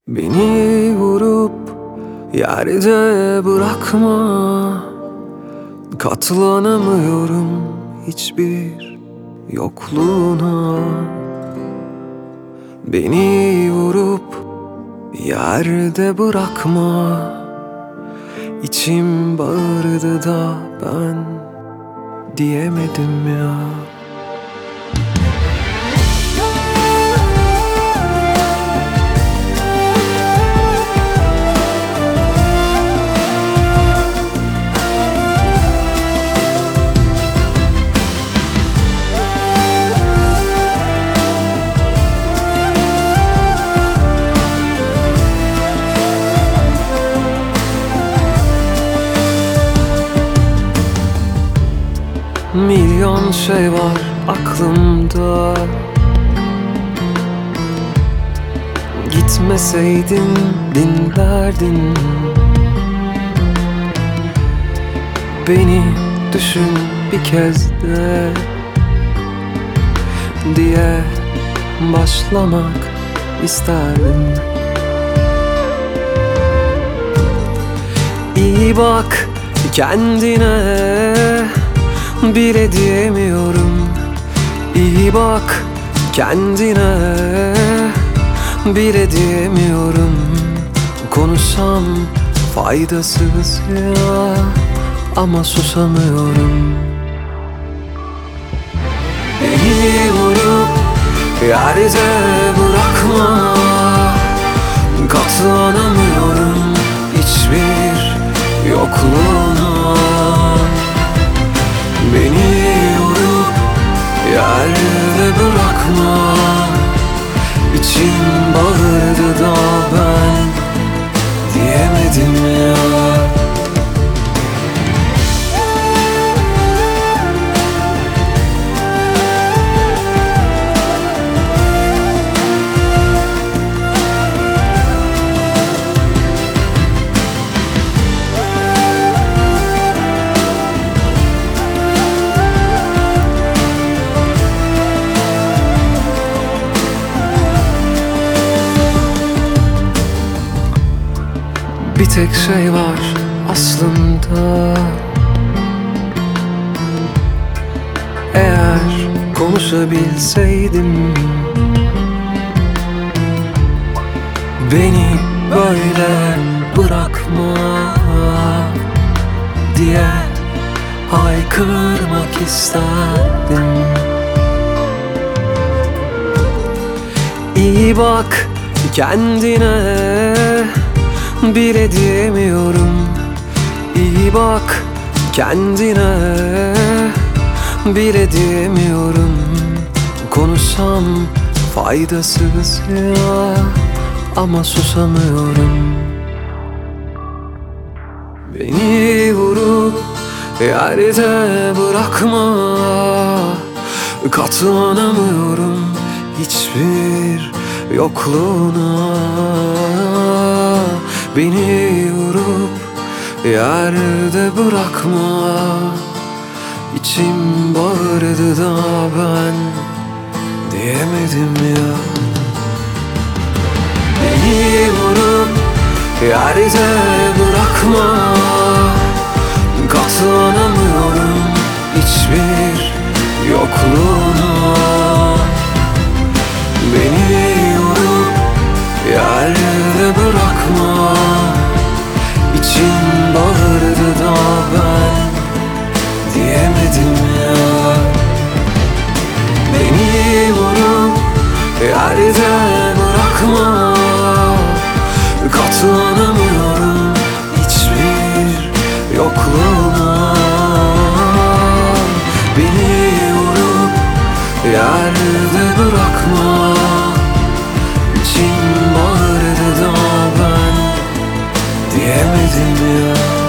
Beni vurup yerde bırakma, katlanamıyorum hiçbir yokluğuna. Beni vurup yerde bırakma, İçim bağırdı da ben diyemedim ya. Milyon şey var aklımda, gitmeseydin dinlerdin. Beni düşün bir kez de diye başlamak isterdim. İyi bak kendine, bile diyemiyorum. İyi bak kendine, bile diyemiyorum. Konuşsam faydasız ya, ama susamıyorum. Beni vurup yerde bırakma, katlanamıyorum hiçbir yokluğuna. Beni vurup yerde bırakma, İçim bağırdı da ben diyemedim ya. Bir tek şey var aslında, eğer konuşabilseydim, beni böyle bırakma diye haykırmak isterdim. İyi bak kendine, bile diyemiyorum. İyi bak kendine, bile diyemiyorum. Konuşsam faydasız ya, ama susamıyorum. Beni vurup yerde bırakma, katlanamıyorum hiçbir yokluğuna. Beni vurup yerde bırakma, İçim bağırdı da ben diyemedim ya. Beni vurup yerde bırakma, katlanamıyorum hiçbir yokluğuna. Beni vurup yerde bırakma, İçim bağırdı da ben diyemedim ya. Beni vurup yerde bırakma, katlanamıyorum hiçbir yokluğuna. Beni vurup yerde bırakma, İçim bağırdı da ben diyemedim ya.